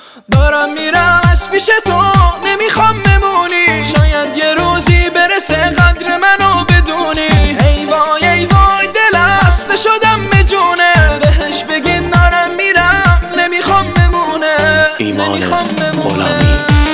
دارم میرم از پیش تو، نمیخوام بمونی. شاید یه روزی برسه قدر منو بدونی. ای وای ای وای دل خسته شدم به جونه، بهش بگین دارم میرم نمیخوام بمونه. ایمان غلامی.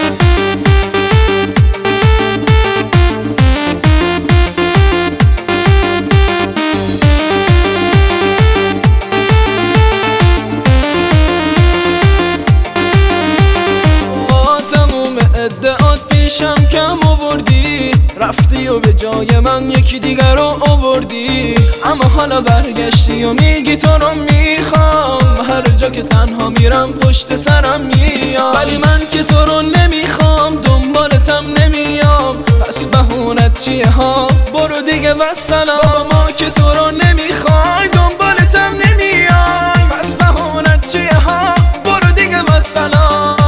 ادعات پیشم کم آوردی، رفتی و به جای من یکی دیگر رو آوردی. اما حالا برگشتی و میگی تو رو میخوام، هر جا که تنها میرم پشت سرم میام. ولی من که تو رو نمیخوام، دنبالتم نمیام. پس بهونت چیه ها؟ برو دیگه والسلام. بابا ما که تو رو نمیخوای، دنبالتم نمیام. پس بهونت چیه ها؟ برو دیگه والسلام.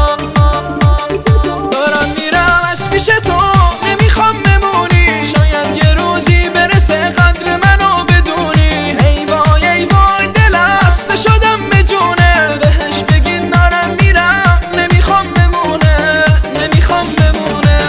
پیش تو نمیخوام بمونی، شاید یه روزی برسه قدر منو بدونی. ای وای ای وای دل خسته شدم به جونه، بهش بگین دارم میرم نمیخوام بمونه، نمیخوام بمونه.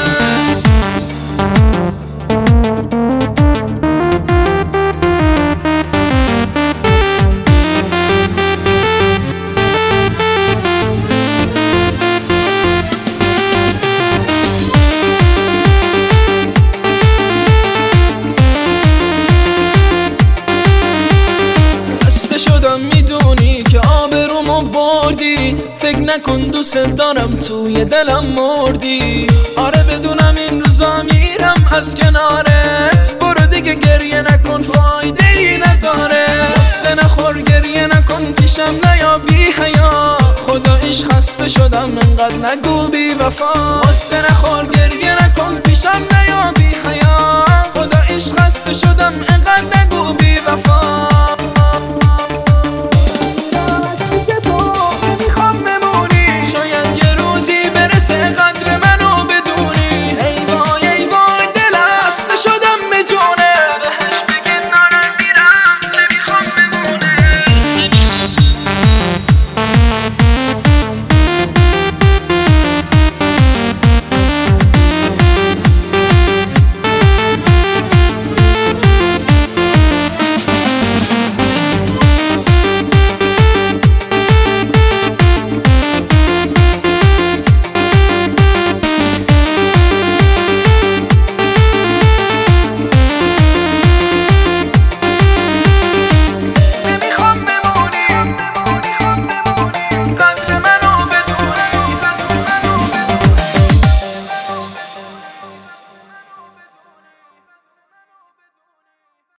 میدونی که آبرومو بردی، فکر نکن دوست دارم توی دلم مردی. آره بدونم این روزا میرم از کنارت، برو دیگه گریه نکن فایده ای نداره. قصه نخور گریه نکن پیشم نیا بی حیا، خداییش خسته شدم انقدر نگو بی وفا. قصه نخور گریه نکن پیشم نیا بی حیا، خداییش خسته شدم انقدر نگو بی وفا.